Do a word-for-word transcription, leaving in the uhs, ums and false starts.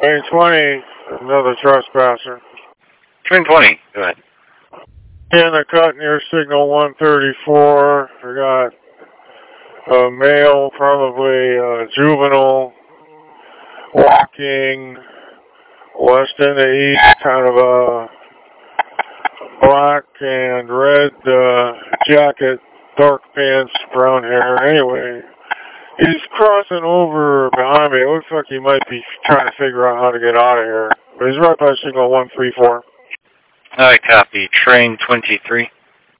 Train twenty, another trespasser. Train twenty, go ahead. In the cut near signal one thirty-four, we got a male, probably uh, juvenile, walking west into east, kind of a black and red uh, jacket, dark pants, brown hair. Anyway, he's crossing over behind me. It looks like he might be trying to figure out how to get out of here. But he's right by signal one three four. I copy. Train twenty-three.